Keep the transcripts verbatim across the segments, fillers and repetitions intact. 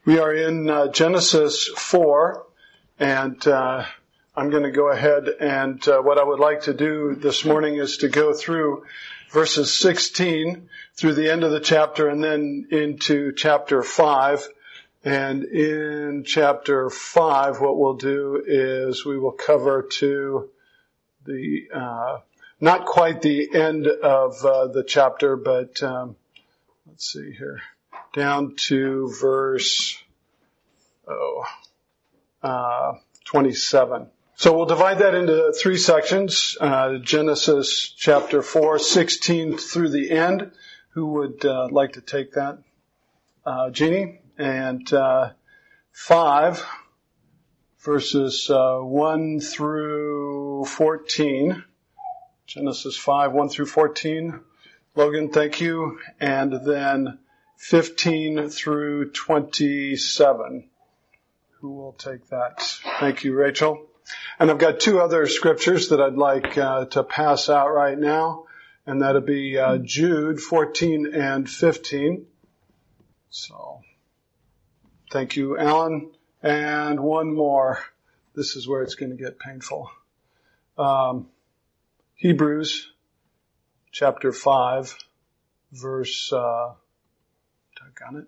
We are in uh, Genesis four, and uh, I'm going to go ahead and uh, what I would like to do this morning is to go through verses sixteen through the end of the chapter and then into chapter five. And in chapter five, what we'll do is we will cover to the, uh, not quite the end of uh, the chapter, but um, let's see here. Down to verse oh, uh, twenty-seven. So we'll divide that into three sections. Uh, Genesis chapter four, sixteen through the end. Who would uh, like to take that? Uh, Jeannie. And uh, five, verses uh, one through fourteen. Genesis five, one through fourteen. Logan, thank you. And then fifteen through twenty-seven. Who will take that? Thank you, Rachel. And I've got two other scriptures that I'd like uh, to pass out right now, and that'll be uh, Jude fourteen and fifteen. So, thank you, Alan. And one more. This is where it's going to get painful. Um, Hebrews chapter five, verse. Uh, Doggone it.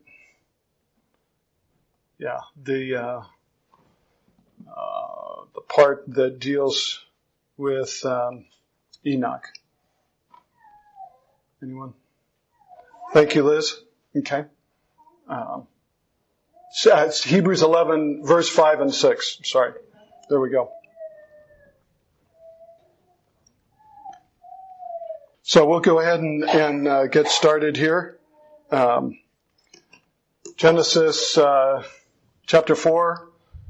Yeah, the uh, uh, the part that deals with um, Enoch. Anyone? Thank you, Liz. Okay. Um, so it's Hebrews eleven, verse five and six. Sorry. There we go. So we'll go ahead and, and uh, get started here. Um, Genesis uh, chapter four.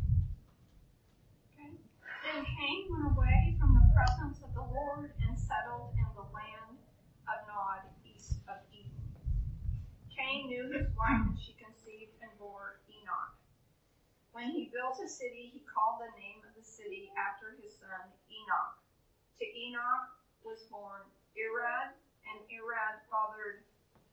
Okay. Then Cain went away from the presence of the Lord and settled in the land of Nod, east of Eden. Cain knew his wife, and she conceived and bore Enoch. When he built a city, he called the name of the city after his son Enoch. To Enoch was born Irad, and Irad fathered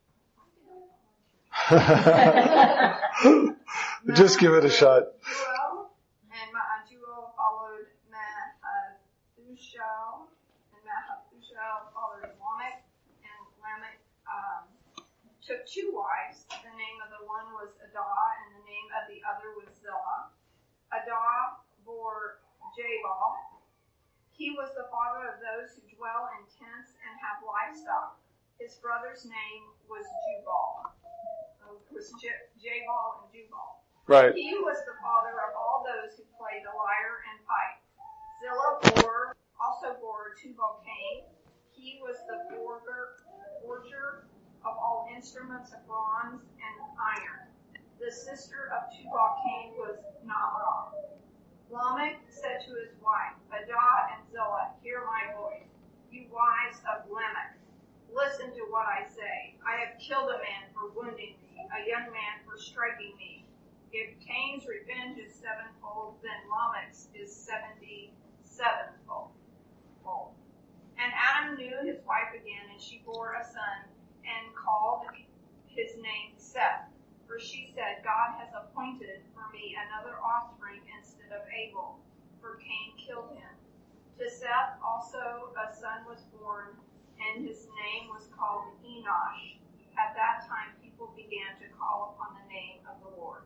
Just give it a shot. Juel, and Juel followed Mahathushael, and Mahathushael followed Lamech, and Lamech um, took two wives. The name of the one was Adah, and the name of the other was Zillah. Adah bore Jabal. He was the father of those who dwell in tents and have livestock. His brother's name was Jubal. It was J- Jabal and Jubal. Right. He was the father of all those who play the lyre and pipe. Zillah bore, also bore Tubal-Cain. He was the forger, forger of all instruments of bronze and iron. The sister of Tubal-Cain was Naamah. Lamech said to his wife, Adah and Zillah, hear my voice. You wives of Lamech, listen to what I say. I have killed a man for wounding me, a young man for striking me. If Cain's revenge is sevenfold, then Lamech's is seventy-sevenfold. And Adam knew his wife again, and she bore a son, and called his name Seth. For she said, God has appointed for me another offspring instead of Abel, for Cain killed him. To Seth also a son was born, and his name was called Enosh. At that time, people began to call upon the name of the Lord.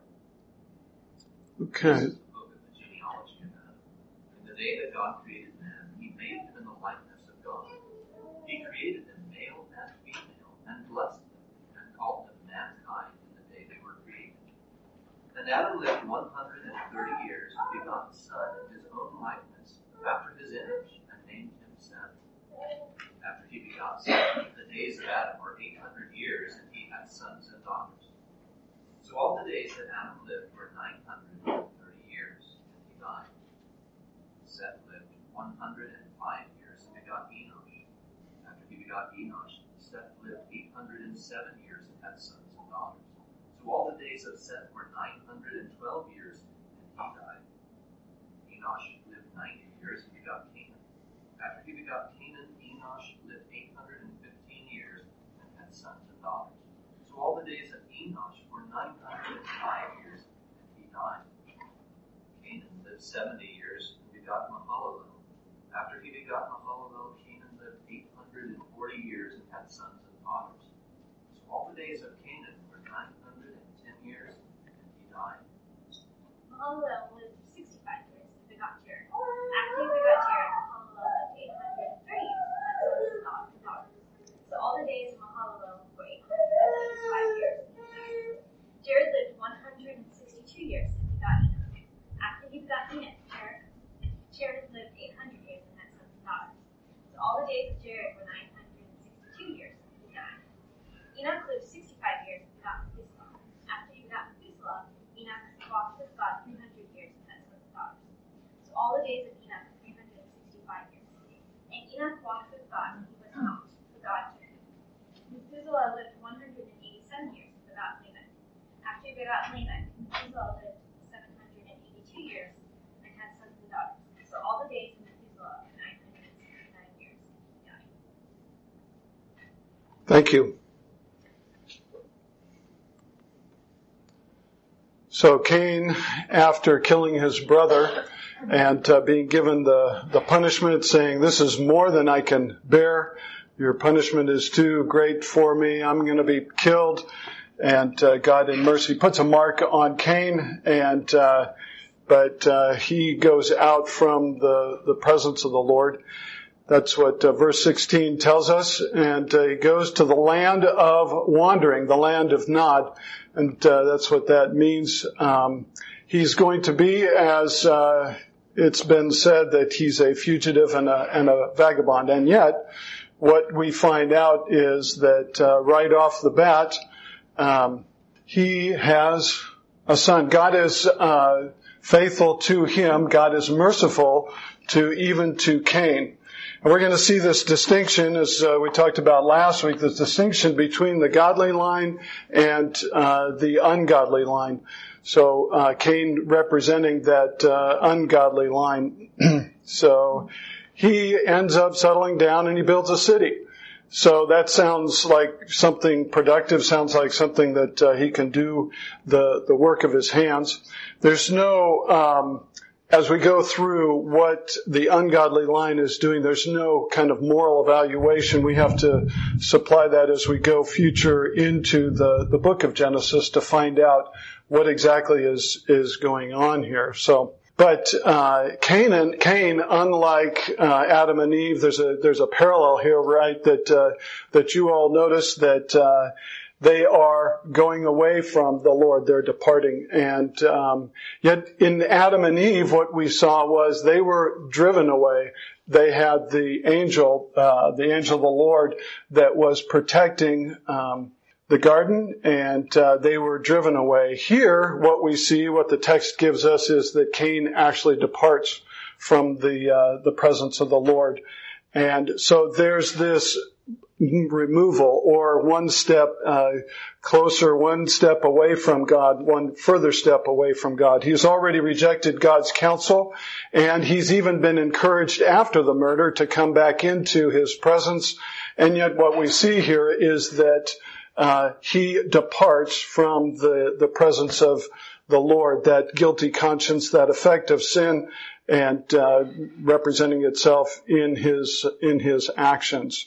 Okay. Look at the genealogy of Adam. In the day that God created man, he made him in the likeness of God. He created them male and female, and blessed them, and called them mankind in the day they were created. And Adam lived one hundred thirty years, and begot a son in his own likeness, after his image, and named him Seth. After he begot Seth, the days of Adam were eight hundred years, and he had sons and daughters. So all the days that Adam lived were nine hundred thirty years, and he died. Seth lived one hundred five years, and begot Enosh. After he begot Enosh, Seth lived eight hundred seven years, and had sons and daughters. So all the days of Seth were nine hundred twelve years, and he died. Enosh lived ninety years, and begot Canaan. After he begot Canaan, Enosh lived eight hundred fifteen years, and had sons and daughters. So all the days of Enosh were nine hundred five years, seventy years and begot Mahalalel. After he begot Mahalalel, Canaan lived eight hundred forty years and had sons and daughters. So all the days of Canaan were nine hundred ten years, and he died. Mahalalel lived sixty-five years and begot Jared. After he begot Jared, Mahalalel lived eight hundred thirty years and had sons and daughters. So all the days of Mahalalel were eight hundred eighty-five years and he died. Jared lived one hundred sixty-two years and begot Enoch. After he begot Enoch, Jared, Jared lived eight hundred years and had sons and daughters. So all the days of Jared were nine hundred sixty-two years and he died. Enoch lived sixty-five years and begot Methuselah. After he begot Methuselah, Enoch walked with God three hundred years and had sons and daughters. So all the days of Enoch were three hundred sixty-five years. And Enoch walked with God, and he was not, for God took him. Methuselah lived one hundred eighty-seven years and begot Lamech. After he begot Lamech, Methuselah lived seven hundred eighty-two years and had sons and daughters. So all the days of Methuselah were nine hundred sixty-nine years and he died. Thank you. So Cain, after killing his brother and uh, being given the, the punishment, saying, this is more than I can bear. Your punishment is too great for me. I'm going to be killed. And uh, God in mercy puts a mark on Cain, and uh, but uh, he goes out from the, the presence of the Lord. That's what uh, verse sixteen tells us. And uh, he goes to the land of wandering, the land of Nod. And uh, that's what that means. Um, he's going to be, as uh, it's been said, that he's a fugitive and a, and a vagabond. And yet, what we find out is that uh, right off the bat, um, he has a son. God is uh, faithful to him. God is merciful to even to Cain. And we're going to see this distinction, as uh, we talked about last week, this distinction between the godly line and uh, the ungodly line. So uh, Cain representing that uh, ungodly line. So he ends up settling down and he builds a city. So that sounds like something productive, sounds like something that uh, he can do the, the work of his hands. There's no... Um, As we go through what the ungodly line is doing, there's no kind of moral evaluation. We have to supply that as we go future into the, the book of Genesis to find out what exactly is, is going on here. So, but, uh, Canaan, Cain, unlike, uh, Adam and Eve, there's a, there's a parallel here, right? That, uh, that you all notice that, uh, they are going away from the Lord. They're departing. And um, yet in Adam and Eve, what we saw was they were driven away. They had the angel, uh, the angel of the Lord that was protecting um, the garden, and uh, they were driven away. Here, what we see, what the text gives us, is that Cain actually departs from the uh, the presence of the Lord. And so there's this removal, or one step uh, closer, one step away from God, one further step away from God. He's already rejected God's counsel, and he's even been encouraged after the murder to come back into his presence. And yet what we see here is that uh, he departs from the, the presence of the Lord, that guilty conscience, that effect of sin, and uh, representing itself in his in his actions.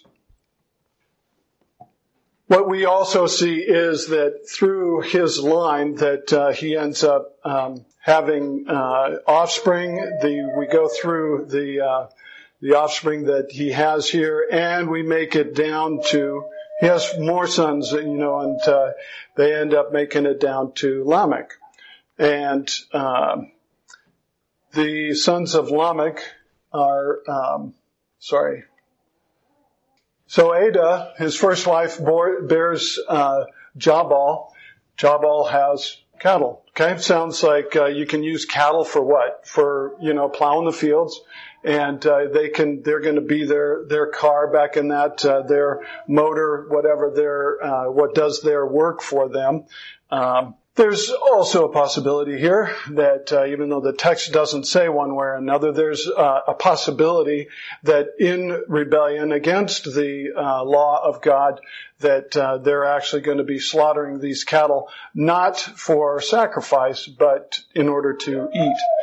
What we also see is that through his line that uh, he ends up um, having uh, offspring. The we go through the uh, the offspring that he has here, and we make it down to he has more sons, you know, and uh, they end up making it down to Lamech, and uh, the sons of Lamech are um, sorry. So Ada, his first wife, bore, bears uh, Jabal. Jabal has cattle. Okay, sounds like uh, you can use cattle for what? For, you know, plowing the fields, and uh, they can. They're going to be their their car back in that uh, their motor, whatever their uh, what does their work for them. Um, There's also a possibility here that uh, even though the text doesn't say one way or another, there's uh, a possibility that in rebellion against the uh, law of God, that uh, they're actually going to be slaughtering these cattle, not for sacrifice, but in order to eat.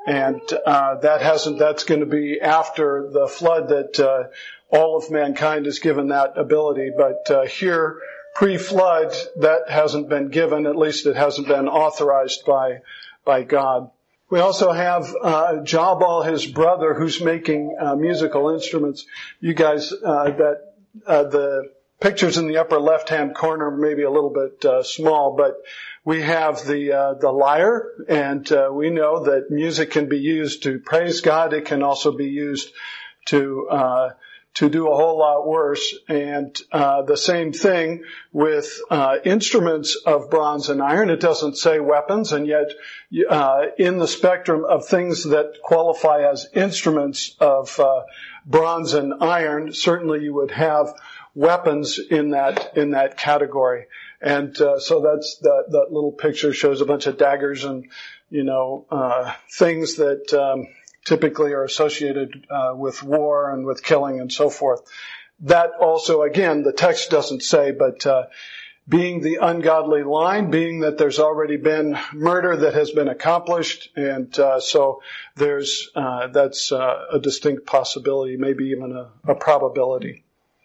And uh, that hasn't, that's going to be after the flood that uh, all of mankind is given that ability. But uh, here, pre-flood, that hasn't been given, at least it hasn't been authorized by by God. We also have uh, Jabal, his brother, who's making uh, musical instruments. You guys, uh, that uh, the pictures in the upper left-hand corner may be a little bit uh, small, but we have the uh, the lyre, and uh, we know that music can be used to praise God. It can also be used to uh, to do a whole lot worse. And uh, the same thing with uh, instruments of bronze and iron. It doesn't say weapons, and yet uh, in the spectrum of things that qualify as instruments of uh, bronze and iron, certainly you would have weapons in that in that category. And uh, so that's that that little picture shows a bunch of daggers and, you know, uh things that um typically are associated uh with war and with killing and so forth. That also, again, the text doesn't say, but uh being the ungodly line, being that there's already been murder that has been accomplished, and uh so there's uh that's uh, a distinct possibility, maybe even a, a probability.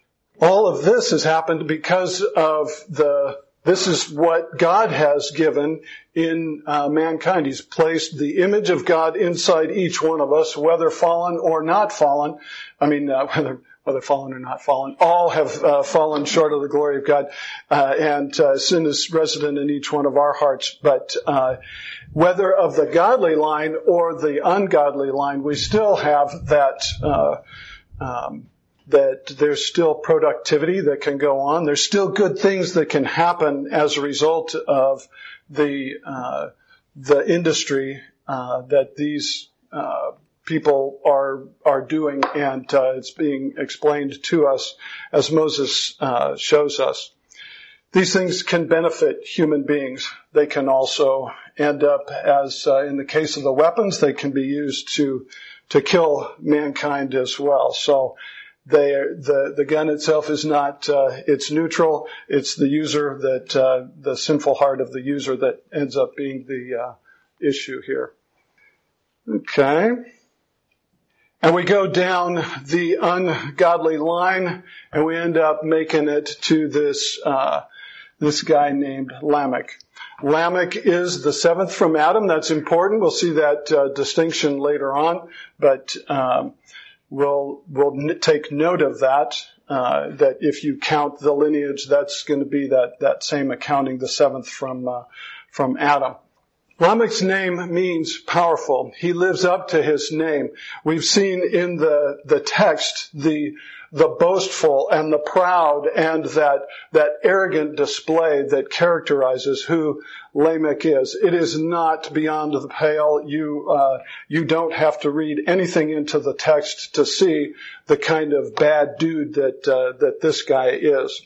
All of this has happened because of the, this is what God has given in uh, mankind. He's placed the image of God inside each one of us, whether fallen or not fallen. I mean, uh, whether, whether fallen or not fallen. All have uh, fallen short of the glory of God, uh, and uh, sin is resident in each one of our hearts. But uh, whether of the godly line or the ungodly line, we still have that uh um that there's still productivity that can go on. There's still good things that can happen as a result of the uh, the industry uh, that these uh, people are are doing, and uh, it's being explained to us as Moses uh, shows us. These things can benefit human beings. They can also end up, as uh, in the case of the weapons, they can be used to to kill mankind as well. So They, the, the gun itself is not, uh, it's neutral. It's the user that, uh, the sinful heart of the user that ends up being the, uh, issue here. Okay. And we go down the ungodly line, and we end up making it to this, uh, this guy named Lamech. Lamech is the seventh from Adam. That's important. We'll see that, uh, distinction later on, but, um, We'll, we'll take note of that, uh, that if you count the lineage, that's going to be that, that same accounting, the seventh from, uh, from Adam. Lamech's name means powerful. He lives up to his name. We've seen in the, the text the, the boastful and the proud and that, that arrogant display that characterizes who Lamech is. It is not beyond the pale. You, uh, you don't have to read anything into the text to see the kind of bad dude that, uh, that this guy is.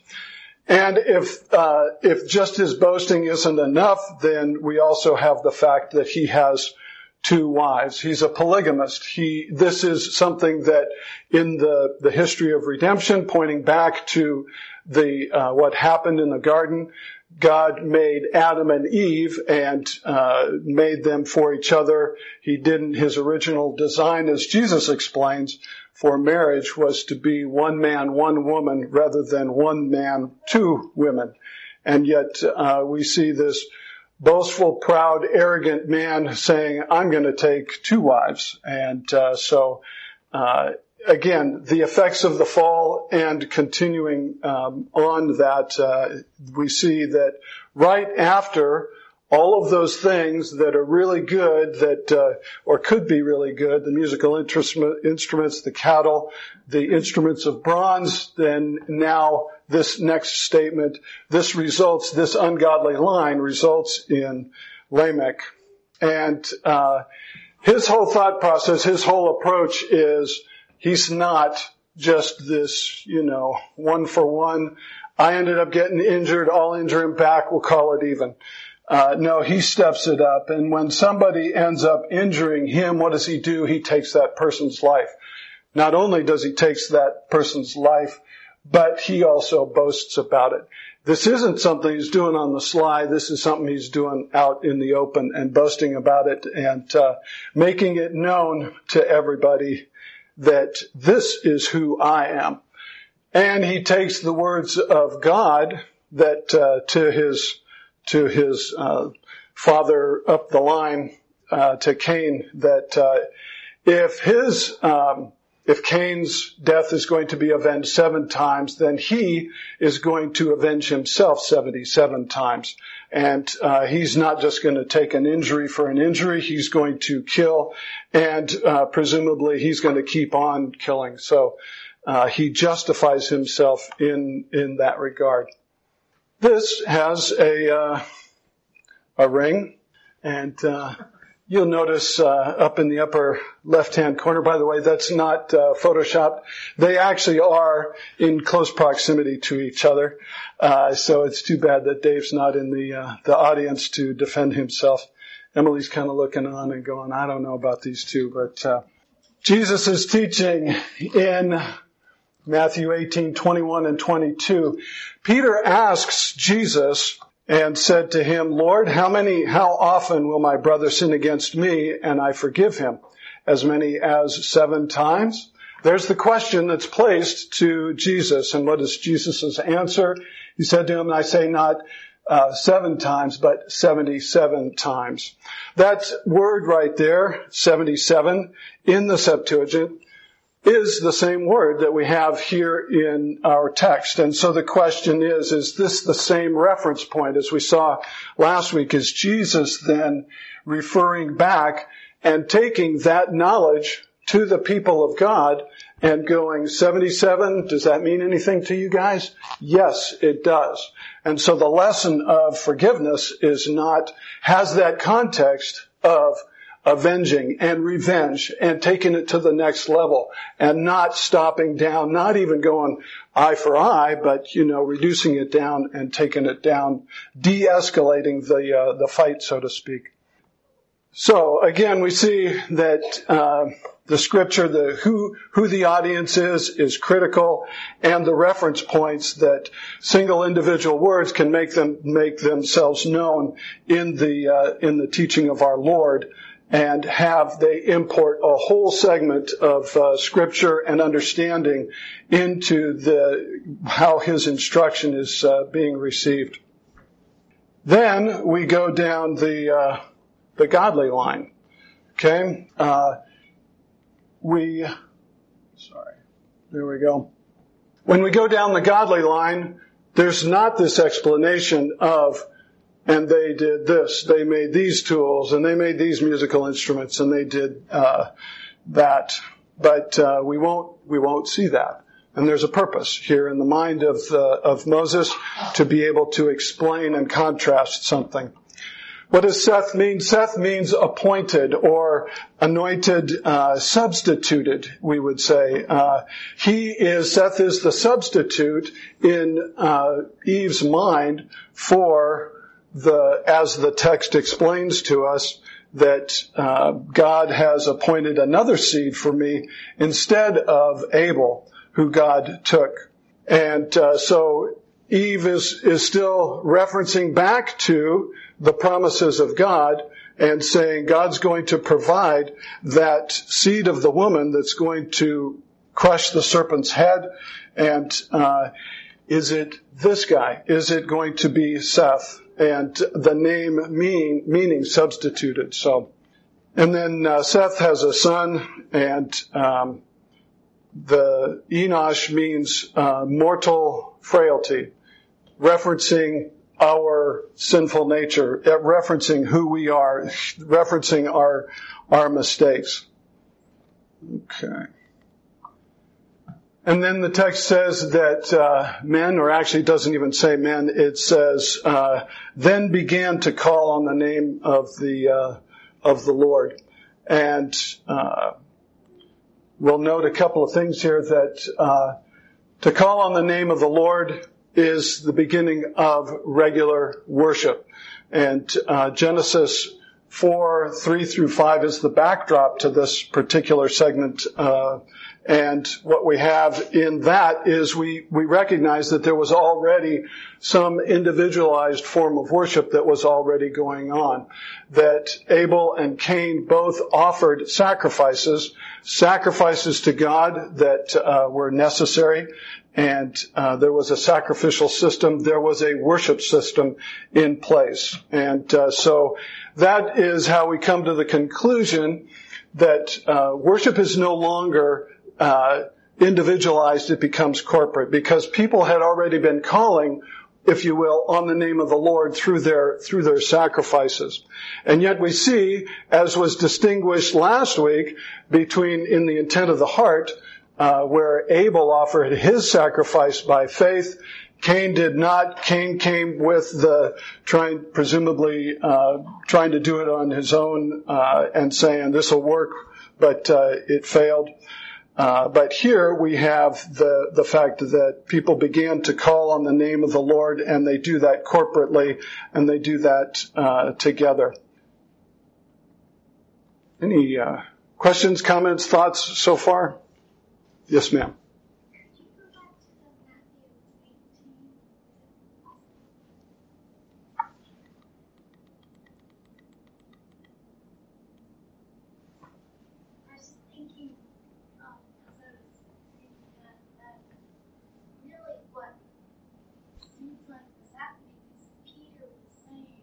And if, uh, if just his boasting isn't enough, then we also have the fact that he has two wives. He's a polygamist. He, this is something that in the, the history of redemption, pointing back to the, uh, what happened in the garden, God made Adam and Eve and, uh, made them for each other. He didn't, his original design, as Jesus explains, for marriage was to be one man, one woman, rather than one man, two women. And yet, uh, we see this boastful, proud, arrogant man saying, I'm going to take two wives. And uh, so, uh, again, the effects of the fall and continuing um, on that, uh, we see that right after all of those things that are really good, that uh, or could be really good, the musical instruments, the cattle, the instruments of bronze, then now this next statement, this results, this ungodly line results in Lamech. And uh his whole thought process, his whole approach is, he's not just this, you know, one for one. I ended up getting injured, I'll injure him back, we'll call it even. Uh, no, he steps it up. And when somebody ends up injuring him, what does he do? He takes that person's life. Not only does he take that person's life, but he also boasts about it. this isn't something he's doing on the sly. This is something he's doing out in the open and boasting about it and uh, making it known to everybody that this is who I am. And he takes the words of God that uh, to his to his uh, father up the line uh, to Cain, that uh, if his um, if Cain's death is going to be avenged seven times, then he is going to avenge himself seventy-seven times. And uh, he's not just going to take an injury for an injury. He's going to kill, and uh, presumably he's going to keep on killing. So uh, he justifies himself in in that regard. This has a uh, a ring, and uh, you'll notice uh, up in the upper left-hand corner, by the way, that's not uh, Photoshopped. They actually are in close proximity to each other. Uh, so it's too bad that Dave's not in the uh, the audience to defend himself. Emily's kind of looking on and going, I don't know about these two. But uh, Jesus is teaching in Matthew eighteen, twenty-one and twenty-two. Peter asks Jesus and said to him, Lord, how many, how often will my brother sin against me and I forgive him? As many as seven times? There's the question that's placed to Jesus. And what is Jesus' answer? He said to him, I say not uh, seven times, but seventy-seven times. That word right there, seventy-seven, in the Septuagint, is the same word that we have here in our text. And so the question is, is this the same reference point as we saw last week? Is Jesus then referring back and taking that knowledge to the people of God and going, seventy-seven, does that mean anything to you guys? Yes, it does. And so the lesson of forgiveness is not, has that context of avenging and revenge and taking it to the next level and not stopping down, not even going eye for eye, but, you know, reducing it down and taking it down, de-escalating the, uh, the fight, so to speak. So again, we see that, uh, the scripture, the who, who the audience is, is critical, and the reference points that single individual words can make them, make themselves known in the, uh, in the teaching of our Lord, and have they import a whole segment of uh, scripture and understanding into the how his instruction is uh, being received. Then we go down the uh, the godly line. Okay, uh, we sorry, there we go. When we go down the godly line, there's not this explanation of, and they did this, they made these tools, and they made these musical instruments, and they did uh, that. But uh, we won't we won't see that. And there's a purpose here in the mind of the, of Moses to be able to explain and contrast something. What does Seth mean? Seth means appointed or anointed, uh, substituted, we would say. Uh, he is, Seth is the substitute in uh, Eve's mind for the, as the text explains to us, that uh, God has appointed another seed for me instead of Abel, who God took. And uh, so Eve is, is still referencing back to the promises of God and saying God's going to provide that seed of the woman that's going to crush the serpent's head. And uh, is it this guy? Is it going to be Seth? And the name mean, meaning substituted. So, and then uh, Seth has a son, and um, the Enosh means uh, mortal frailty, referencing our sinful nature, referencing who we are, referencing our our mistakes. Okay. And then the text says that uh, men, or actually it doesn't even say men, it says, uh, then began to call on the name of the uh, of the Lord. And uh, we'll note a couple of things here, that uh, to call on the name of the Lord is the beginning of regular worship. And uh, Genesis four, three through five is the backdrop to this particular segment. Uh, and what we have in that is we, we recognize that there was already some individualized form of worship that was already going on. That Abel and Cain both offered sacrifices, sacrifices to God that uh, were necessary. And uh, there was a sacrificial system. There was a worship system in place. And uh, so that is how we come to the conclusion that uh, worship is no longer uh, individualized. It becomes corporate, because people had already been calling, if you will, on the name of the Lord through their through their sacrifices. And yet we see, as was distinguished last week, between in the intent of the heart, Uh, where Abel offered his sacrifice by faith, Cain did not. Cain came with the trying, presumably uh, trying to do it on his own uh, and saying this will work, but uh, it failed. Uh, but here we have the the fact that people began to call on the name of the Lord, and they do that corporately, and they do that uh, together. Any uh, questions, comments, thoughts so far? Yes, ma'am. Could you go back to the Matthew eighteen? I was thinking, um, as I was reading that, that really what seems like was happening is Peter was saying,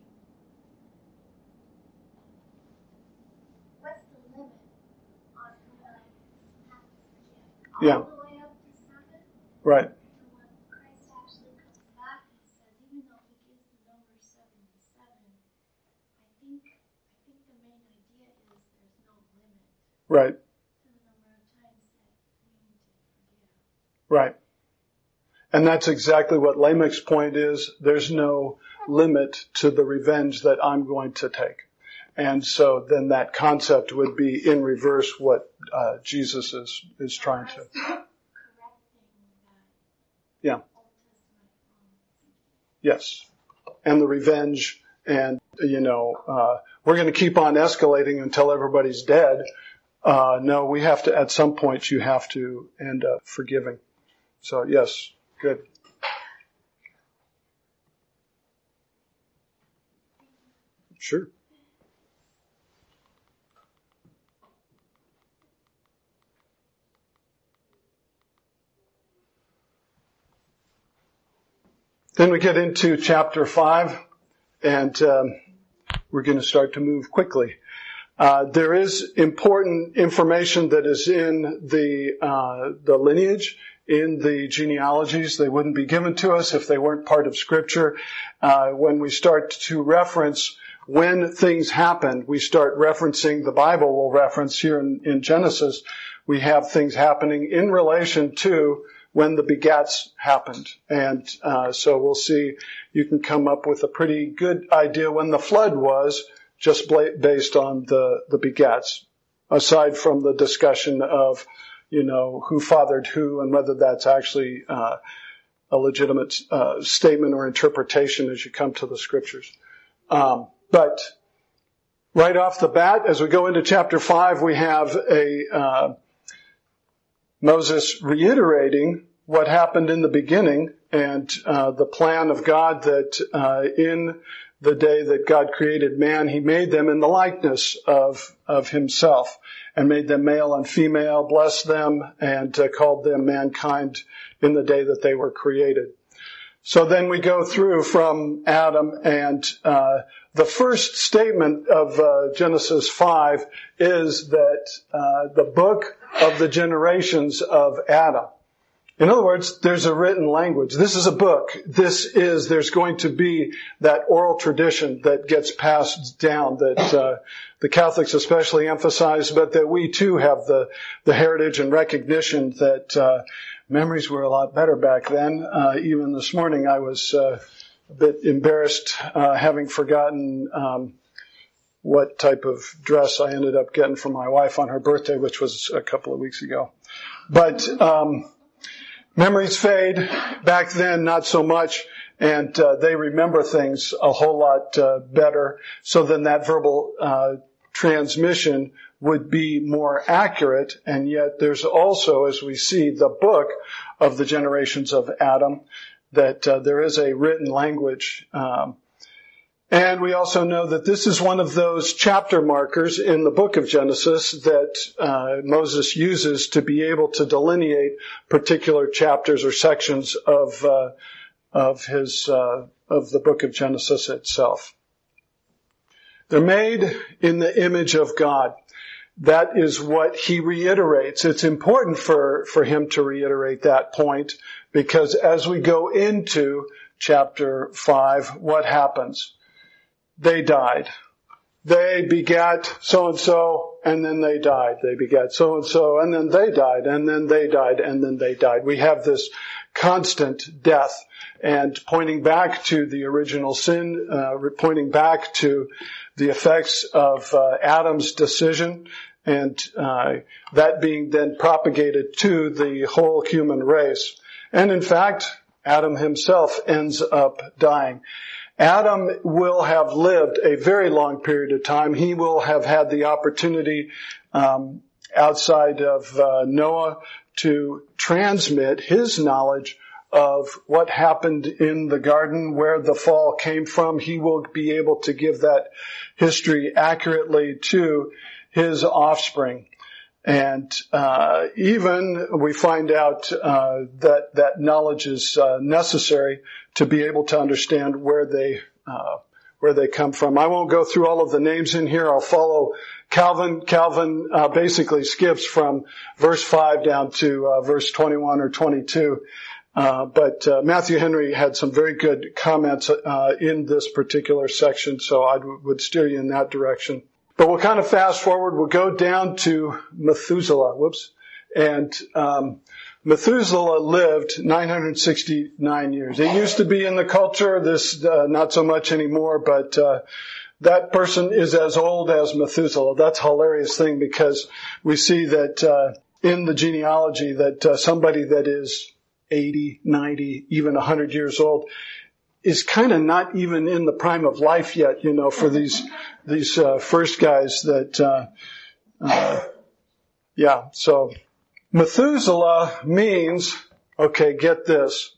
what's the limit on who I have to forgive? All Yeah. the way up to seven? Right. And when Christ actually comes back and says, even though he gives the number seventy-seven, I think I think the main idea is there's no limit Right. to the number of times that we need to forgive. Right. And that's exactly what Lamech's point is. There's no limit to the revenge that I'm going to take. And so then that concept would be in reverse what uh, Jesus is, is trying to. Correcting that Yeah. Old Testament um, Yes. And the revenge, and, you know, uh, we're going to keep on escalating until everybody's dead. Uh, no, we have to, at some point, you have to end up forgiving. So, yes. Good. Sure. Then we get into chapter five, and um, we're going to start to move quickly. Uh, there is important information that is in the uh, the lineage, in the genealogies. They wouldn't be given to us if they weren't part of Scripture. Uh, when we start to reference when things happened, we start referencing, the Bible will reference here in, in Genesis, we have things happening in relation to when the begats happened. And uh, so we'll see, you can come up with a pretty good idea when the flood was, just based on the, the begats, aside from the discussion of, you know, who fathered who and whether that's actually uh, a legitimate uh, statement or interpretation as you come to the Scriptures. Um, but right off the bat, as we go into chapter five, we have a uh, Moses reiterating what happened in the beginning and uh, the plan of God that uh, in the day that God created man, he made them in the likeness of, of himself and made them male and female, blessed them, and uh, called them mankind in the day that they were created. So then we go through from Adam, and uh, the first statement of uh, Genesis five is that uh, the book of the generations of Adam. In other words, there's a written language. This is a book. This is, there's going to be that oral tradition that gets passed down that uh, the Catholics especially emphasize, but that we too have the, the heritage and recognition that uh, memories were a lot better back then. Uh, even this morning I was uh, a bit embarrassed uh, having forgotten um, what type of dress I ended up getting for my wife on her birthday, which was a couple of weeks ago. But um memories fade. Back then, not so much. and uh, they remember things a whole lot uh, better. So then that verbal uh, transmission would be more accurate. And yet there's also, as we see, the book of the generations of Adam, that uh, there is a written language. Um, and we also know that this is one of those chapter markers in the book of Genesis that uh, Moses uses to be able to delineate particular chapters or sections of uh, of his uh, of the book of Genesis itself. They're made in the image of God. That is what he reiterates. It's important for, for him to reiterate that point, because as we go into chapter five, what happens? They died. They begat so-and-so, and then they died. They begat so-and-so, and then they died, and then they died, and then they died. We have this constant death, and pointing back to the original sin, uh, pointing back to the effects of uh, Adam's decision, and uh, that being then propagated to the whole human race. And in fact, Adam himself ends up dying. Adam will have lived a very long period of time. He will have had the opportunity um, outside of uh, Noah to transmit his knowledge of what happened in the garden, where the fall came from. He will be able to give that history accurately to his offspring. And uh, even we find out uh, that that knowledge is uh, necessary to be able to understand where they uh, where they come from. I won't go through all of the names in here. I'll follow Calvin. Calvin uh, basically skips from verse five down to uh, verse twenty-one or twenty-two. Uh, but uh, Matthew Henry had some very good comments uh, in this particular section, so I w- would steer you in that direction. But we'll kind of fast forward. We'll go down to Methuselah. Whoops. And um, Methuselah lived nine hundred sixty-nine years. It used to be in the culture, this uh, not so much anymore, but uh, that person is as old as Methuselah. That's a hilarious thing, because we see that uh, in the genealogy that uh, somebody that is eighty, ninety, even one hundred years old is kind of not even in the prime of life yet, you know, for these these uh, first guys that, uh, uh, yeah. So Methuselah means, okay, get this,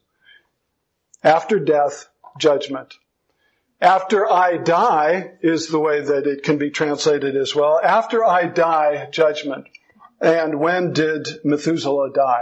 after death, judgment. After I die is the way that it can be translated as well. After I die, judgment. And when did Methuselah die?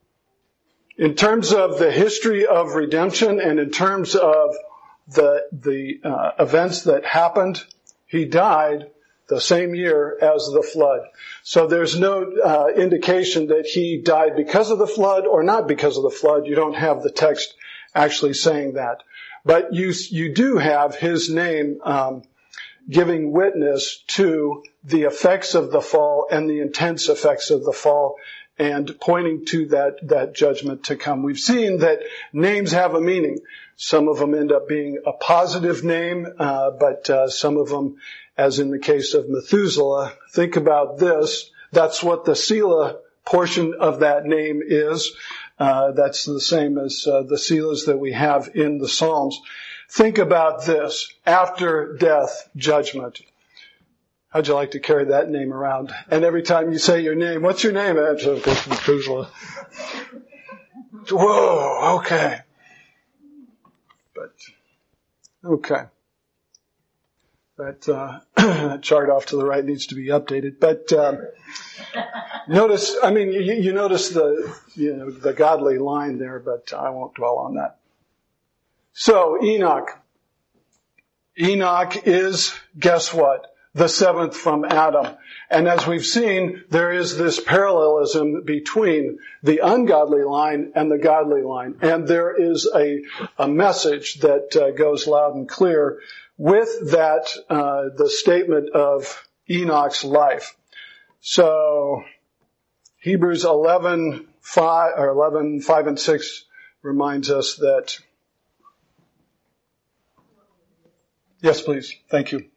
In terms of the history of redemption and in terms of the the uh, events that happened, he died the same year as the flood. So there's no uh, indication that he died because of the flood or not because of the flood. You don't have the text actually saying that. But you you do have his name um, giving witness to the effects of the fall and the intense effects of the fall, and pointing to that, that judgment to come. We've seen that names have a meaning. Some of them end up being a positive name, uh, but uh, some of them, as in the case of Methuselah, think about this. That's what the Selah portion of that name is. Uh, that's the same as uh, the Selahs that we have in the Psalms. Think about this. After death, judgment. How'd you like to carry that name around? And every time you say your name, what's your name? Methuselah. Whoa, okay. But, okay. That, uh, that chart off to the right needs to be updated. But, um, notice, I mean, you, you notice the, you know, the godly line there, but I won't dwell on that. So, Enoch. Enoch is, guess what? The seventh from Adam. And as we've seen, there is this parallelism between the ungodly line and the godly line. And there is a, a message that uh, goes loud and clear with that, uh, the statement of Enoch's life. So, Hebrews eleven, five, or eleven, five and six reminds us that, yes, please. Thank you.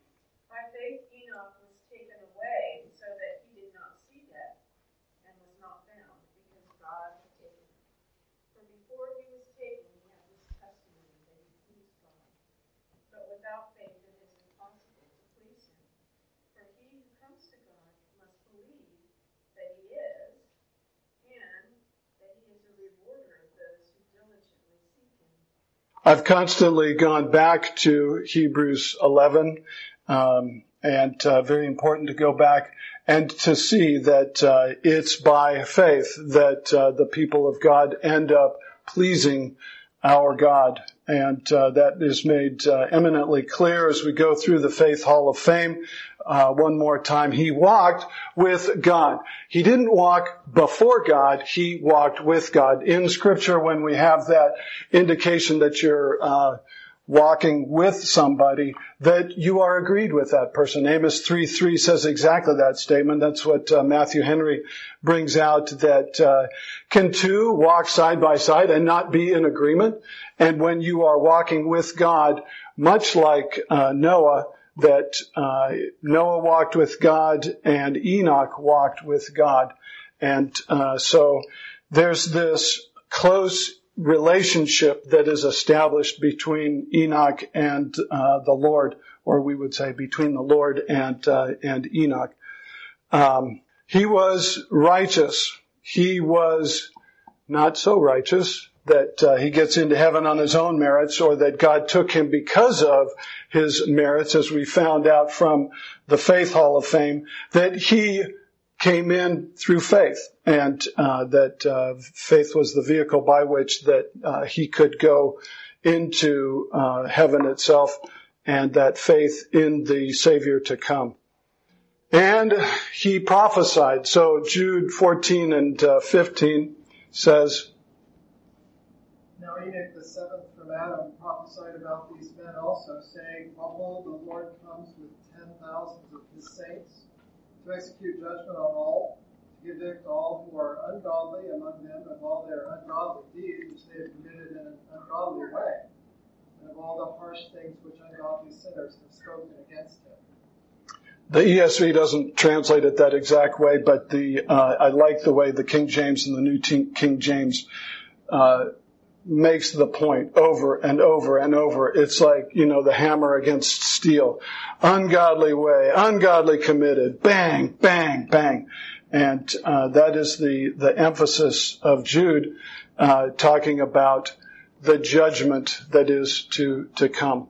comes to God must believe that he is, and that he is a rewarder of those who diligently seek him. I've constantly gone back to Hebrews eleven, um, and uh, very important to go back and to see that uh, it's by faith that uh, the people of God end up pleasing our God. And uh, that is made uh, eminently clear as we go through the Faith Hall of Fame. Uh, one more time, he walked with God. He didn't walk before God, he walked with God. In Scripture, when we have that indication that you're uh walking with somebody, that you are agreed with that person. Amos three three says exactly that statement. That's what uh, Matthew Henry brings out, that uh, can two walk side by side and not be in agreement? And when you are walking with God, much like uh, Noah, that uh, Noah walked with God and Enoch walked with God. And uh, so there's this close relationship that is established between Enoch and uh, the Lord, or we would say between the Lord and uh, and Enoch. Um, he was righteous. He was not so righteous that uh, he gets into heaven on his own merits, or that God took him because of his merits, as we found out from the Faith Hall of Fame, that he came in through faith, and uh, that uh, faith was the vehicle by which that uh, he could go into uh, heaven itself, and that faith in the Savior to come. And he prophesied. So Jude fourteen and uh, fifteen says, Now Enoch the seventh from Adam prophesied about these men also, saying, Behold, the Lord comes with ten thousands of his saints, to execute judgment on all, to convict all who are ungodly among them of all their ungodly deeds which they have committed in an ungodly way, and of all the harsh things which ungodly sinners have spoken against him. The E S V doesn't translate it that exact way, but the uh, I like the way the King James and the New King James uh makes the point over and over and over. It's like, you know, the hammer against steel. Ungodly way, ungodly committed, bang, bang, bang. And uh, that is the, the emphasis of Jude, uh, talking about the judgment that is to, to come.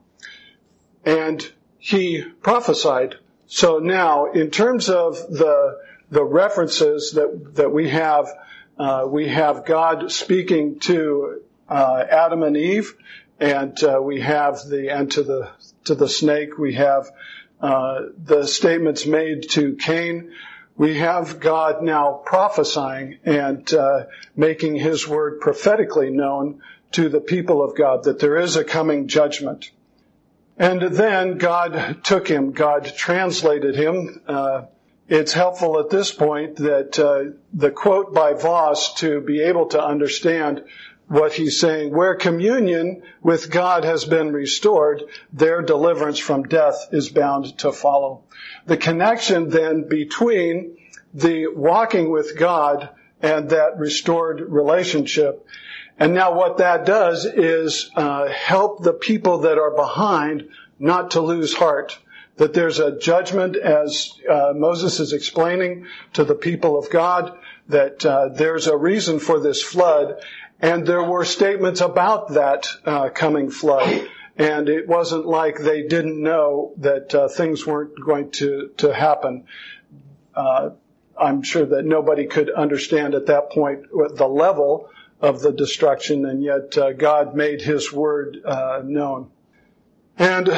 And he prophesied. So now, in terms of the, the references that, that we have, uh, we have God speaking to Uh, Adam and Eve, and uh, we have the and to the to the snake. We have uh, the statements made to Cain. We have God now prophesying and uh, making His word prophetically known to the people of God, that there is a coming judgment. And then God took him. God translated him. Uh, it's helpful at this point that uh, the quote by Voss, to be able to understand what he's saying, where communion with God has been restored, their deliverance from death is bound to follow. The connection then between the walking with God and that restored relationship. And now what that does is uh, help the people that are behind not to lose heart. That there's a judgment, as uh, Moses is explaining to the people of God, that uh, there's a reason for this flood. And there were statements about that uh, coming flood. And it wasn't like they didn't know that uh, things weren't going to, to happen. Uh, I'm sure that nobody could understand at that point the level of the destruction, and yet uh, God made His word uh, known. And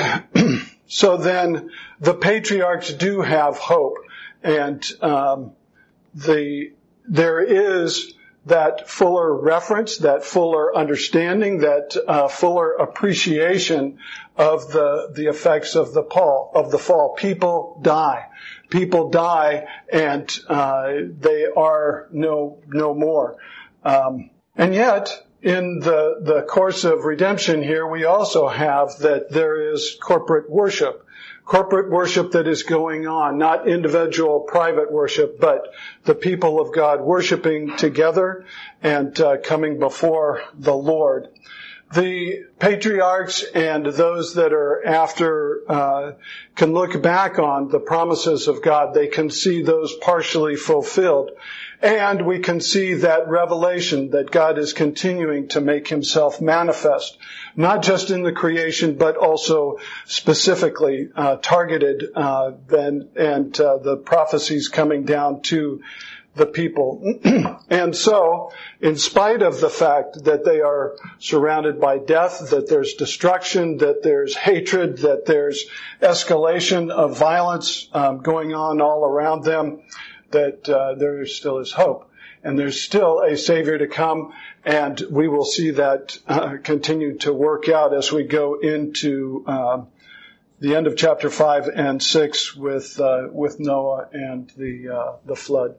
so then the patriarchs do have hope. And um, the there is that fuller reference, that fuller understanding, that uh, fuller appreciation of the the effects of the fall. Of the fall, people die. People die, and uh, they are no no more. Um, and yet, in the the course of redemption here, we also have that there is corporate worship. Corporate worship that is going on, not individual private worship, but the people of God worshiping together and uh, coming before the Lord. the patriarchs and those that are after uh, can look back on the promises of God. They can see those partially fulfilled. And we can see that revelation that God is continuing to make himself manifest, not just in the creation, but also specifically uh, targeted uh, and, and uh, the prophecies coming down to the people. And so, in spite of the fact that they are surrounded by death, that there's destruction, that there's hatred, that there's escalation of violence um, going on all around them, that uh, there still is hope. And there's still a Savior to come, and we will see that uh, continue to work out as we go into uh, the end of chapter five and six with uh, with Noah and the uh, the flood.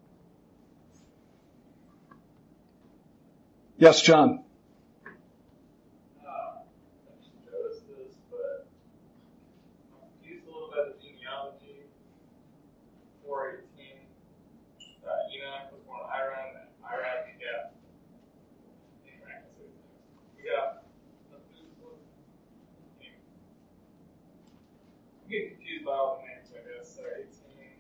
Yes, John. Uh, I just noticed this, but I'm confused a little bit of the genealogy. four eighteen, uh, Enoch was born of Iran, and Irad begat. We got Methuselah. I'm getting confused by all the names, I guess. So eighteen.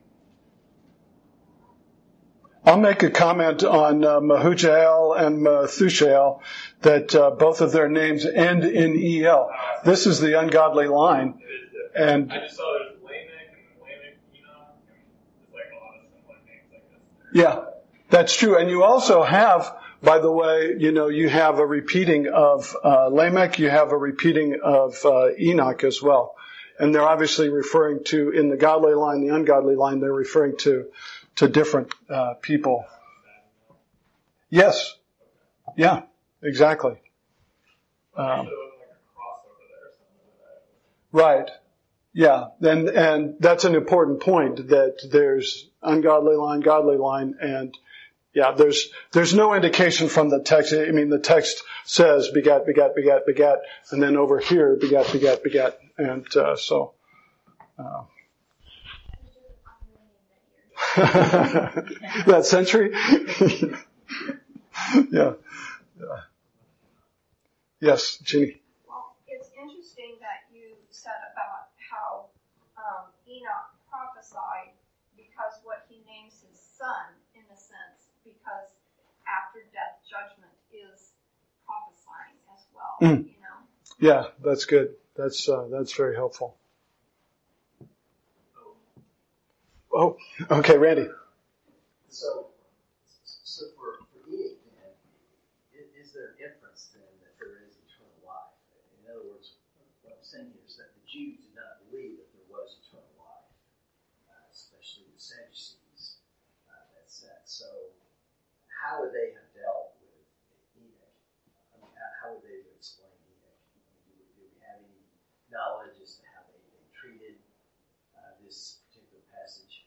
I'll make a comment on uh, Mehujael and Methushael that uh, both of their names end in E L. This is the ungodly line. And I just saw there's Lamech and Lamech, Enoch, and there's like a lot of similar names, I guess. yeah, that's true. And you also have, by the way, you know, you have a repeating of uh, Lamech, you have a repeating of uh, Enoch as well. And they're obviously referring to, in the godly line, the ungodly line, they're referring to to different uh, people. Yes. Yeah, exactly. Um, right. Yeah. And, and that's an important point, that there's ungodly line, godly line, and yeah, there's, there's no indication from the text. I mean, the text says begat, begat, begat, begat, and then over here, begat, begat, begat. And, uh, so, uh, that century? yeah. yeah. Yes, Jeannie. Well, it's interesting that you said about how um, Enoch prophesied, because what he names his son, in a sense, because after death, judgment is prophesying as well. Mm. You know. Yeah, that's good. That's uh, that's very helpful. Oh, okay, Randy. So, so for, for Enoch, then, is there an inference then that there is eternal life? In other words, what I'm saying here is that the Jews did not believe that there was eternal life, uh, especially the Sadducees. Uh, that said, so how would they have dealt with Enoch? I mean, how, how would they have explained Enoch? I mean, do, we, do we have any knowledge as to how they, they treated uh, this particular passage?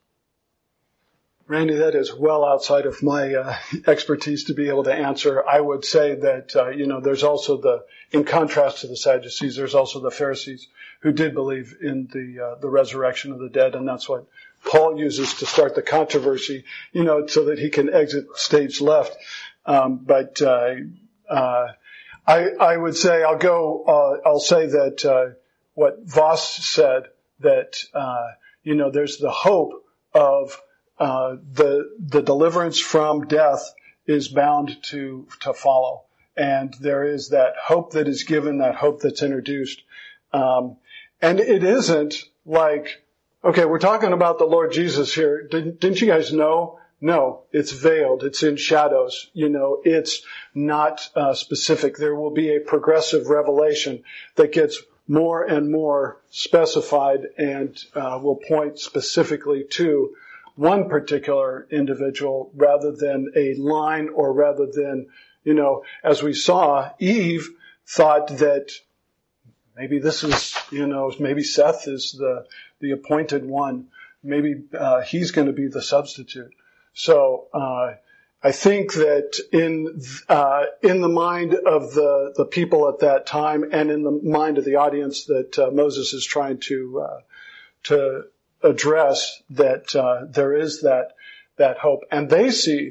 Randy, that is well outside of my uh, expertise to be able to answer. I would say that, uh, you know, there's also the, in contrast to the Sadducees, there's also the Pharisees who did believe in the uh, the resurrection of the dead, and that's what Paul uses to start the controversy, you know, so that he can exit stage left. Um, but uh, uh, I, I would say I'll go. Uh, I'll say that uh, what Voss said, that uh, you know, there's the hope of Uh, the the deliverance from death is bound to to follow, and there is that hope that is given, that hope that's introduced, um, and it isn't like, okay, we're talking about the Lord Jesus here. Didn't, didn't you guys know? No, it's veiled. It's in shadows. You know, it's not uh, specific. There will be a progressive revelation that gets more and more specified and uh, will point specifically to one particular individual rather than a line, or rather than, you know, as we saw, Eve thought that maybe this is, you know, maybe Seth is the, the appointed one. Maybe, uh, he's going to be the substitute. So, uh, I think that in, uh, in the mind of the, the people at that time, and in the mind of the audience that uh, Moses is trying to, uh, to, address, that uh, there is that that hope, and they see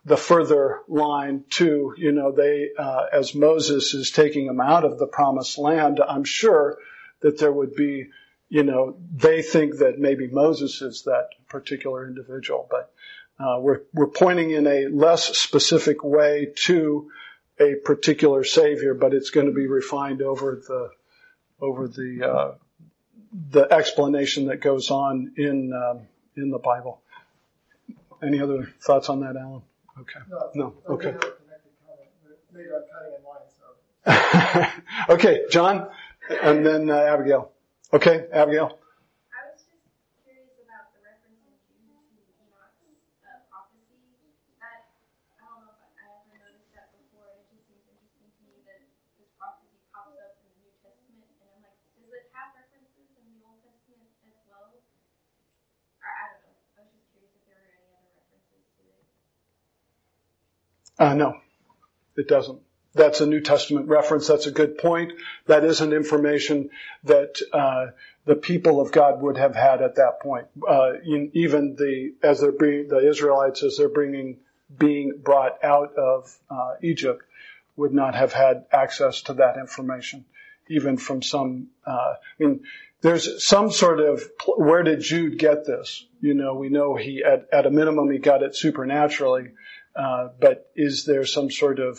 the further line too. You know, they, uh, as Moses is taking them out of the promised land, I'm sure that there would be, you know, they think that maybe Moses is that particular individual, but uh, we're we're pointing in a less specific way to a particular Savior, but it's going to be refined over the over the uh, the explanation that goes on in um, in the Bible. Any other thoughts on that, Alan? Okay. No. No. Okay. Maybe I'm cutting in line, so. Okay, John, and then uh, Abigail. Okay, Abigail. I was just curious about the reference in Jude to Enoch's uh, prophecy. That I don't know if I ever noticed that before. It just seems interesting to me that this prophecy pops up in the New Testament, and I'm like, does it have references in the Old Testament as well? Or I don't know. I was just curious if there were any other references to it. Uh, no, it doesn't. That's a New Testament reference. That's a good point. That isn't information that uh, the people of God would have had at that point. Uh, in, even the as they're being, the Israelites, as they're bringing being brought out of uh, Egypt, would not have had access to that information, even from some. Uh, I mean, there's some sort of where did Jude get this? You know, we know he at at a minimum he got it supernaturally, uh, but is there some sort of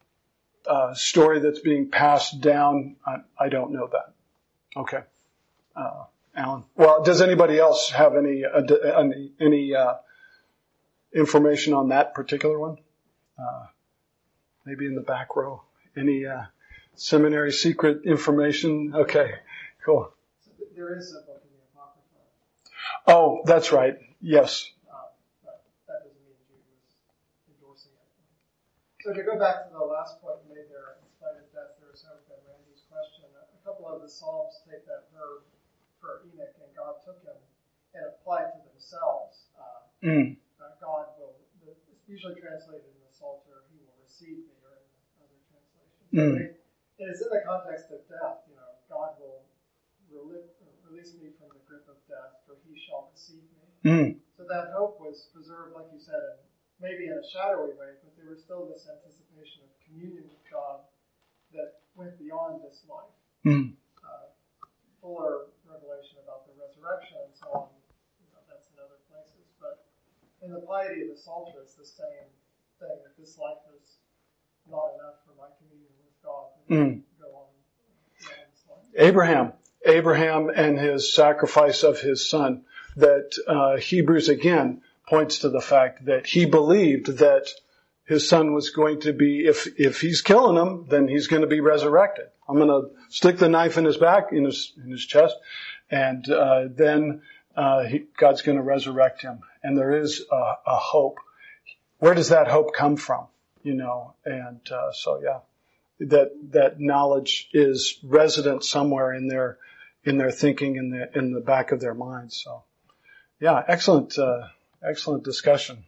Uh, story that's being passed down? I, I don't know that. Okay. Uh, Alan. Well, does anybody else have any, uh, any, any, uh, information on that particular one? Uh, maybe in the back row. Any, uh, seminary secret information? Okay. Cool. So there is a book in the Apocrypha. Oh, that's right. Yes. Uh, but that doesn't mean Jude was endorsing it. So to go back to the last point you made there, in spite of death, there is hope, and Randy's question, a couple of the Psalms take that verb for Enoch, and God took him, and apply it to themselves. Uh, Mm. uh, God will, the, it's usually translated in the Psalter, he will receive me, or in other translations. Mm. So it, it is in the context of death, you know, God will rel- release me from the grip of death, for he shall receive me. Mm. So that hope was preserved, like you said, in, maybe in a shadowy way, but there was still this anticipation of communion with God that went beyond this life. Mm. Uh, fuller revelation about the resurrection and so on, you know, that's in other places. But in the piety of the Psalter, it's the same thing, that this life is not enough for my communion with God. Mm. Go on beyond this life. Abraham. Abraham and his sacrifice of his son. That uh, Hebrews again points to the fact that he believed that his son was going to be, if if he's killing him, then he's going to be resurrected. I'm going to stick the knife in his back, in his in his chest, and uh, then uh, he, God's going to resurrect him. And there is a, a hope. Where does that hope come from? You know, and uh, so yeah, that that knowledge is resident somewhere in their in their thinking, in the in the back of their minds. So yeah, excellent. Uh, Excellent discussion.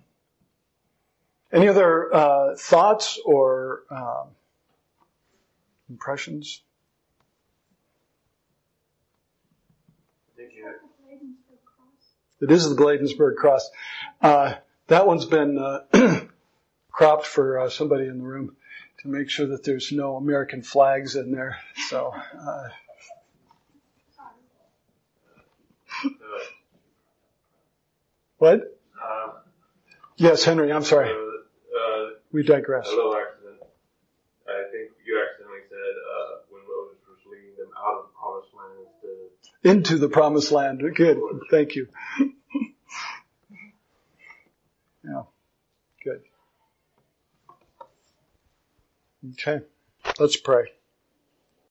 Any other uh, thoughts or um, impressions? Thank you. It is the Bladensburg Cross. Uh, that one's been uh, cropped for uh, somebody in the room to make sure that there's no American flags in there. So. Uh, what? Um, yes, Henry, I'm sorry. uh, We digress. a little accident. I think you accidentally said uh, when Moses was leading them out of the promised land instead of Into the promised land. Good. Thank you. Yeah. Good. Okay. Let's pray.